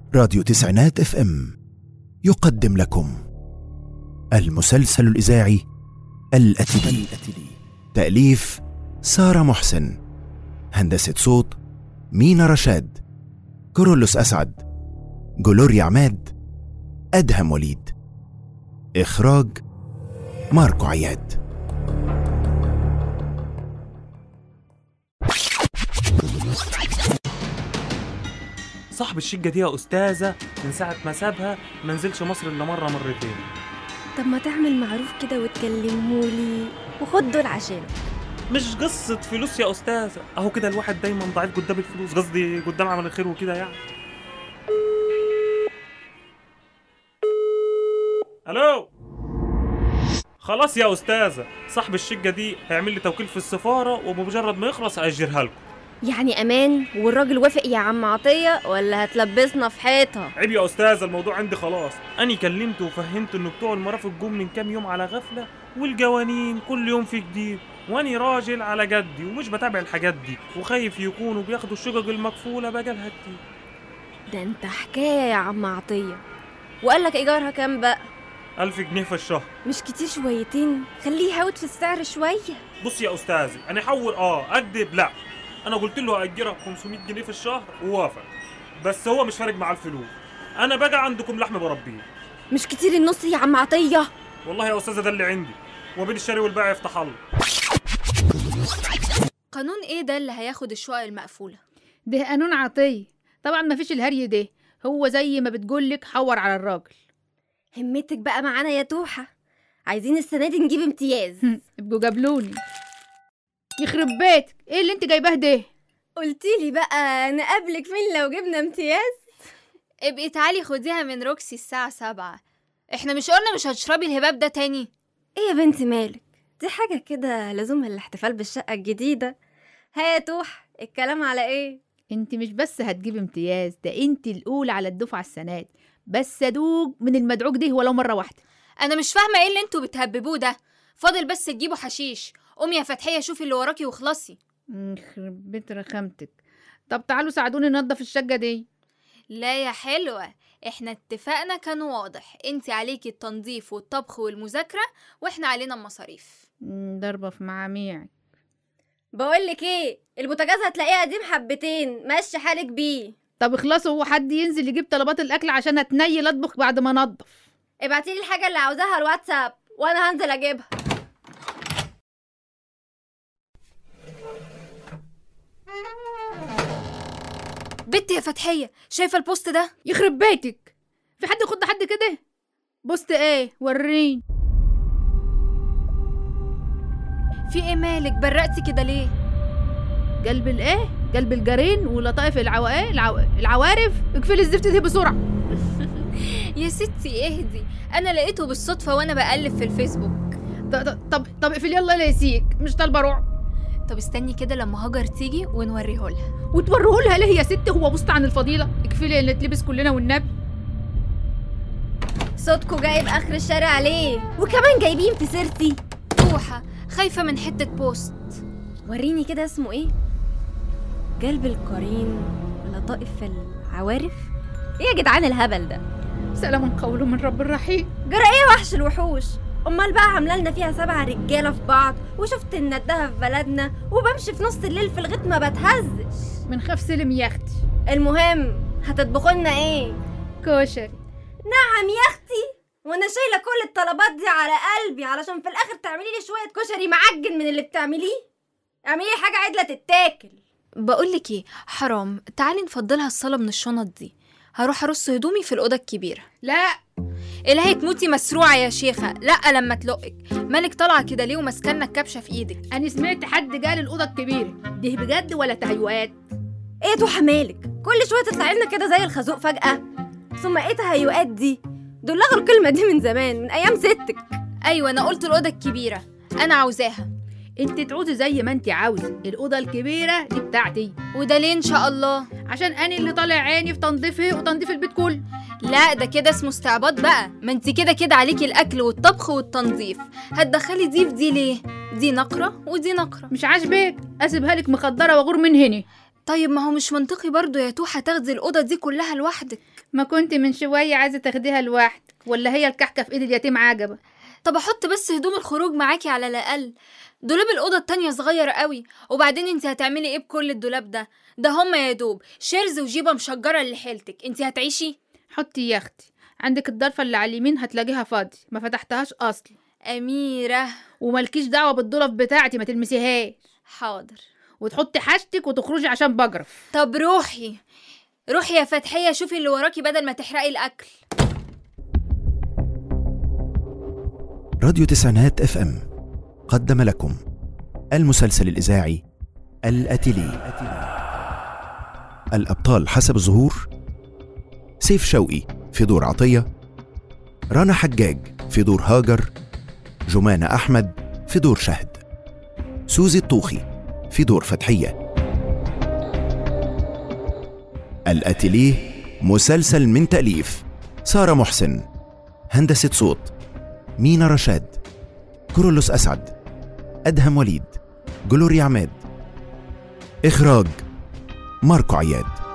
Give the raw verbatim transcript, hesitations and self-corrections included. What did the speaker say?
راديو تسعينات اف ام يقدم لكم المسلسل الإذاعي الأتلي. تأليف سارة محسن، هندسة صوت مينا رشاد، كورولوس أسعد، جلوريا عماد، أدهم وليد. إخراج ماركو عياد. صاحب الشقة دي يا أستاذة من ساعة ما سابها ما نزلش مصر إلا مرة مرتين. طب ما تعمل معروف كده وتكلمهولي وخد دول عشان مش قصة فلوس يا أستاذة، أهو كده الواحد دايما ضعيف قدام الفلوس، قصدي قدام عمل الخير وكده يعني. ألو، خلاص يا أستاذة، صاحب الشقة دي هيعمل لي توكيل في السفارة وبمجرد ما يخلص هأجرها لكم. يعني أمان والراجل وافق يا عم عطية ولا هتلبسنا في حيطة؟ عيب يا أستاذة، الموضوع عندي خلاص. أنا كلمته وفهمت إنه بتوع المرافق جم من كام يوم على غفلة، والجوانين كل يوم في جديد، وأني راجل على جدي ومش بتابع الحاجات دي، وخايف يكونوا بياخدوا الشقق المكفولة بجالها كتير. ده انت حكاية يا عم عطية. وقالك إيجارها كام بقى؟ ألف جنيه في الشهر. مش كتير شويتين؟ خليه يهود في السعر شوية. بص يا أستاذي، أنا حول آه أكدب لا، أنا قلت له أجرها بخمسمية جنيه في الشهر ووافق، بس هو مش فارق مع الفلوس. أنا بقى عندكم لحم بربيه. مش كتير النص يا عم عطية؟ والله يا أستاذة ده اللي عندي، وبين الشاري والبيع يفتح الله. قانون ايه ده اللي هياخد الشقق المقفولة؟ ده قانون عطية طبعا، ما فيش الهري ده، هو زي ما بتقولك حور على الراجل. همتك بقى معانا يا توحة، عايزين السنة دي نجيب امتياز. ابقوا جابلوني. يخرب بيتك، ايه اللي انت جايباه ده؟ قلتيلي بقى نقابلك فين لو جبنا امتياز؟ ابقي تعالي خديها من روكسي الساعة سبعة. احنا مش قلنا مش هتشربي الهباب ده تاني؟ ايه يا بنتي مالك؟ دي حاجة كده لازمها الاحتفال بالشقة الجديدة. ها يا توح، الكلام على ايه؟ انت مش بس هتجيب امتياز، ده انت الاولى على الدفعة السنة دي، بس ادوق من المدعوك ده ولو مرة واحدة. انا مش فاهمة ايه اللي انتوا بتهببوه ده، فاضل بس تجيبوا حشيش. قومي يا فتحية شوفي اللي وراكي وخلصي. يخرب بيت رخامتك. طب تعالوا ساعدوني ننضف الشقة دي. لا يا حلوة، احنا اتفقنا كان واضح، انتي عليكي التنظيف والطبخ والمذاكرة واحنا علينا المصاريف. ضربة في معاميعك. بقولك ايه، البوتاجاز هتلاقيه قديم حبتين، ماشي حالك بيه. طب اخلصوا، هو حد ينزل يجيب طلبات الاكل عشان اتنيل اطبخ بعد ما انضف. ابعتيلي الحاجة اللي عاوزاها على الواتساب وانا هنزل اجيبها. بنتي يا فتحية، شايفة البوست ده؟ يخرب بيتك، في حد يخد حد كده؟ بوست ايه؟ وريني. في ايه مالك برقتي كده ليه؟ قلب الايه؟ قلب الجارين ولطائف العوائل العو... العوارف. اقفلي الزفت دي بسرعة. يا ستي اهدي، انا لقيته بالصدفة وانا بقلب في الفيسبوك. طب طب طب اقفلي يلا لا يسيك، مش طالبة رعب. طب استني كده لما هاجر تيجي ونوريه لها. وتوريه لها ليه يا ستي؟ هو بوست عن الفضيلة؟ اقفلي اللي نتلبس كلنا والنبي. صوتكوا جايب اخر الشارع عليه، وكمان جايبين في سيرتي. توحة خايفة من حتة بوست. وريني كده اسمه ايه؟ قلب القرين ولطائف العوارف. ايه يا جدعان الهبل ده؟ سلام قوله من رب الرحيم. جرى ايه وحش الوحوش؟ امال بقى عاملالنا فيها سبع رجاله في بعض، وشفت الندها في بلدنا، وبمشي في نص الليل في الغيط ما بتهزش. من خاف سلم يا اختي. المهم هتطبخوا لنا ايه؟ كشري. نعم يا اختي، وانا شايله كل الطلبات دي على قلبي علشان في الاخر تعملي لي شويه كشري معجن من اللي بتعمليه. اعملي لي حاجه عدله تتاكل. بقولك ايه، حرام، تعالي نفضلها الصلاة من الشنط دي. هروح ارص هدومي في الأوضة الكبيرة. لا إلهي تموتي مسروعة يا شيخة. لا لما تلقك مالك طالعة كده ليه ومسكنة الكبشة في ايدك؟ انا سمعت حد قال الأوضة الكبيرة دي بجد ولا تهيؤات؟ ايه توحة مالك؟ كل شويه تطلعي لنا كده زي الخازوق فجأة. ثم ايه تهيؤات دي؟ دول لغوا الكلمة دي من زمان، من ايام ستك. ايوه انا قلت الأوضة الكبيرة، انا عاوزاها. انت تعوزي زي ما انت عاوزه، الأوضة الكبيرة دي بتاعتي. وده ليه ان شاء الله؟ عشان انا اللي طالع عيني في تنظيفها وتنظيف البيت كله. لا ده كده اسمه استعباط بقى، ما انت كده كده عليكي الاكل والطبخ والتنظيف، هتدخلي دي في دي ليه؟ دي نقرة ودي نقرة. مش عاجبك؟ اسيبها لك مخدرة واغور من هنا. طيب ما هو مش منطقي برضو يا توحة تاخدي الأوضة دي كلها لوحدك. ما كنت من شوية عايزة تاخديها لوحدك، ولا هي الكحكة في ايد اليتيم عجبة؟ طب احط بس هدوم الخروج معاكي على الأقل. دولاب الأوضة التانية صغير قوي، وبعدين انت هتعملي ايه بكل الدولاب ده؟ ده هما يا دوب شيرز وجيبة مشجرة اللي حيلتك. انت هتعيشي؟ حطي يا اختي عندك الضرفة اللي على اليمين هتلاقيها فاضي، ما فتحتهاش اصلا. أميرة ومالكيش دعوة بالضرف بتاعتي، ما تلمسيهاش. حاضر. وتحطي حاجتك وتخرجي عشان بجرف. طب روحي روحي يا فتحية، شوفي اللي وراكي بدل ما تحرقي الأكل. راديو تسعينات اف ام قدم لكم المسلسل الإذاعي الأتيلي. الأبطال حسب الظهور: سيف شوقي في دور عطية، رنا حجاج في دور هاجر، جمانة أحمد في دور شهد، سوزي الطوخي في دور فتحية. الأتيليه مسلسل من تأليف سارة محسن، هندسة صوت مينا رشاد، كورولوس أسعد، أدهم وليد، جلوريا عماد، إخراج ماركو عياد.